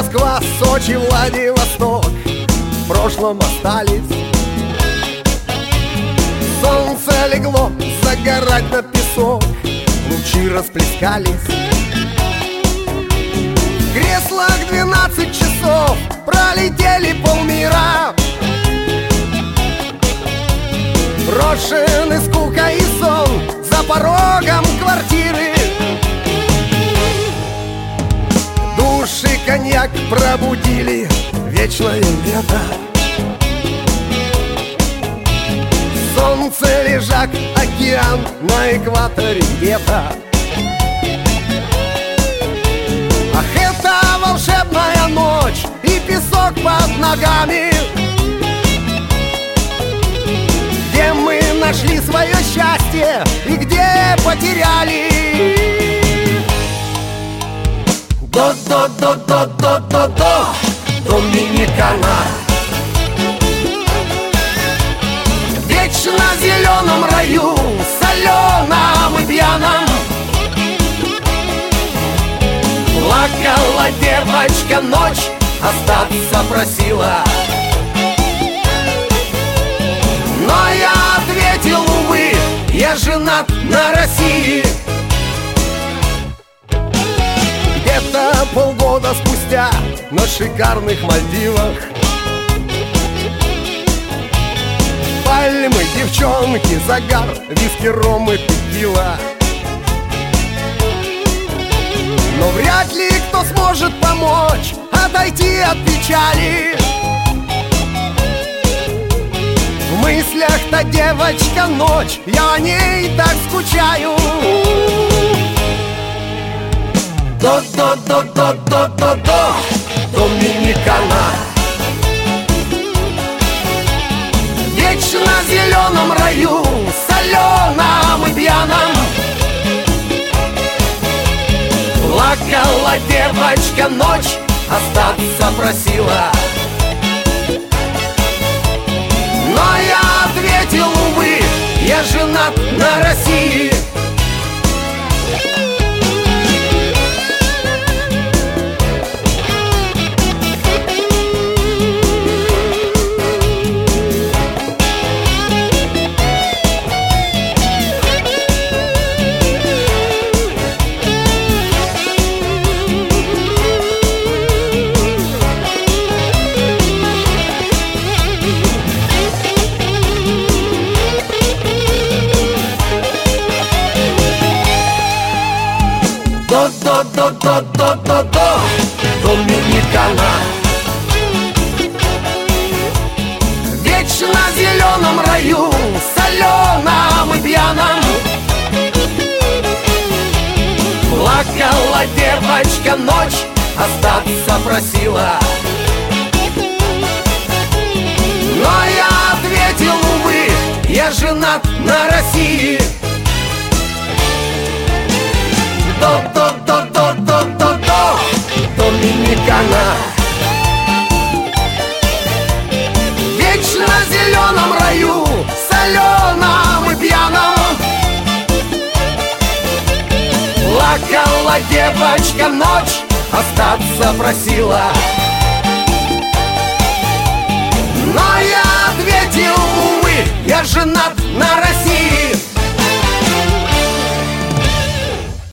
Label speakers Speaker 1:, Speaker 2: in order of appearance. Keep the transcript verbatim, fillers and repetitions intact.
Speaker 1: Москва, Сочи, Владивосток в прошлом остались. Солнце легло загорать на песок, лучи расплескались. В креслах двенадцать часов пролетели полмира, брошены скука и сон за порогом квартиры. Души коньяк пробудили вечное лето. Солнце, лежак, океан на экваторе где-то. Ах, это волшебная ночь и песок под ногами, где мы нашли свое счастье и где потеряли. До-до-до-до-до-до-до Доминикана. Вечно в зеленом раю, соленом и пьяном, плакала девочка ночь, остаться просила. Но я ответил, увы, я женат на России. Где-то полгода спустя на шикарных Мальдивах пальмы, девчонки, загар, виски, ром и текила. Но вряд ли кто сможет помочь отойти от печали. В мыслях-то девочка ночь, я о ней так скучаю. До-до-до-до-до-до-до Доминикана. Вечно в зеленом раю, соленом и пьяном, плакала девочка ночь, остаться просила. Но я ответил, увы, я женат на России. До-до-до-до-до-до Доминикана. Вечно в зеленом раю, соленом и пьяном, плакала девочка ночь, остаться просила. Но я ответил, увы, я женат на России. До-до-до-до-до-до-до Доминикана. Вечно в зеленом раю, соленом и пьяном, плакала девочка ночь, остаться просила. Но я ответил, увы, я женат